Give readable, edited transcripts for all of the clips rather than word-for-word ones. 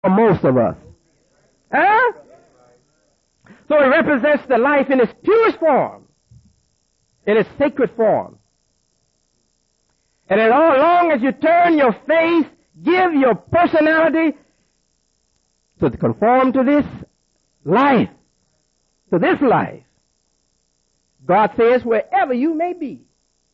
for most of us. Huh? So it represents the life in its purest form, in its sacred form. And as long as you turn your face, give your personality to conform to this life, God says, wherever you may be,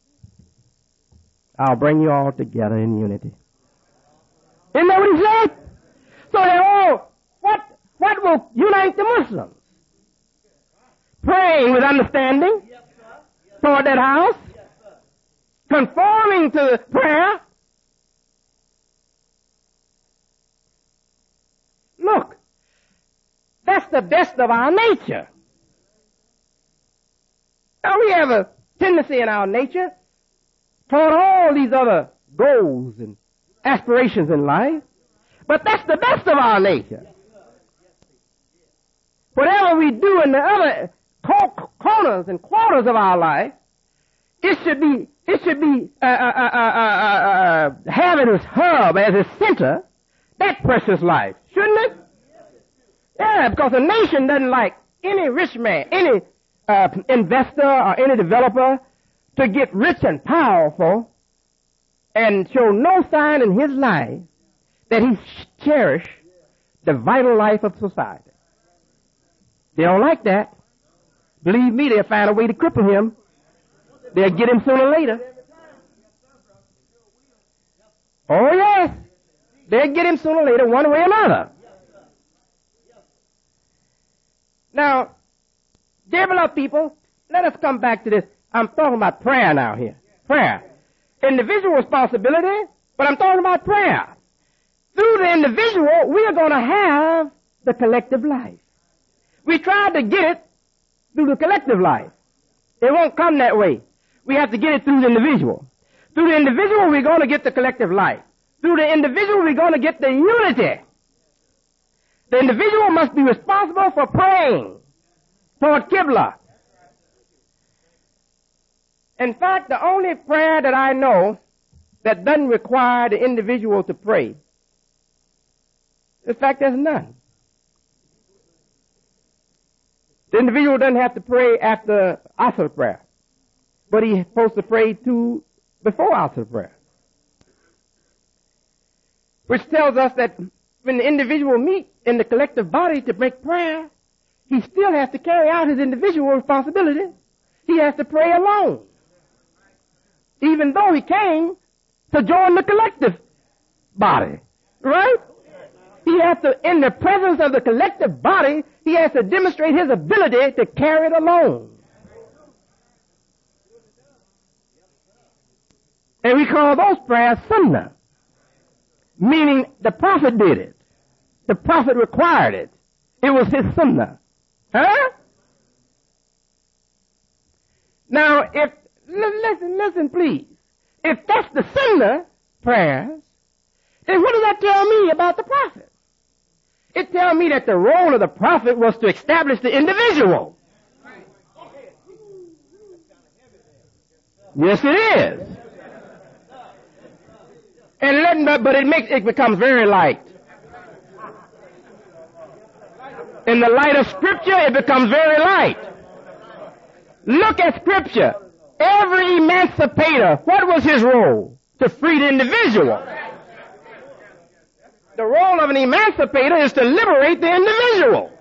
I'll bring you all together in unity. Isn't that what he said? So they all, what will unite the Muslims? Praying with understanding toward that house, conforming to prayer. Look, that's the best of our nature. Now we have a tendency in our nature toward all these other goals and aspirations in life, but that's the best of our nature. Whatever we do in the other corners and quarters of our life, it should be having its hub as its center, that precious life, shouldn't it? Yeah, because a nation doesn't like any rich man, any investor or any developer to get rich and powerful and show no sign in his life that he cherished the vital life of society. They don't like that. Believe me, they'll find a way to cripple him. They'll get him sooner or later. Oh, yes. They'll get him sooner or later, one way or another. Now, dear beloved people, let us come back to this. I'm talking about prayer now here. Prayer. Individual responsibility, but I'm talking about prayer. Through the individual, we are going to have the collective life. We tried to get it through the collective life. It won't come that way. We have to get it through the individual. Through the individual, we're going to get the collective life. Through the individual, we're going to get the unity. The individual must be responsible for praying toward Qibla. In fact, the only prayer that I know that doesn't require the individual to pray, in fact, there's none. The individual doesn't have to pray after Asr prayer, but he's supposed to pray too before Asr prayer. Which tells us that when the individual meets in the collective body to make prayer, he still has to carry out his individual responsibility. He has to pray alone, even though he came to join the collective body, right? He has to, in the presence of the collective body, he has to demonstrate his ability to carry it alone. And we call those prayers sunnah, meaning the prophet did it. The prophet required it. It was his sunnah. Huh? Now, listen, please. If that's the sunnah prayers, then what does that tell me about the prophet? It tells me that the role of the prophet was to establish the individual. Yes, it is. But it becomes very light. In the light of Scripture, it becomes very light. Look at Scripture. Every emancipator, what was his role? To free the individual. The role of an emancipator is to liberate the individual.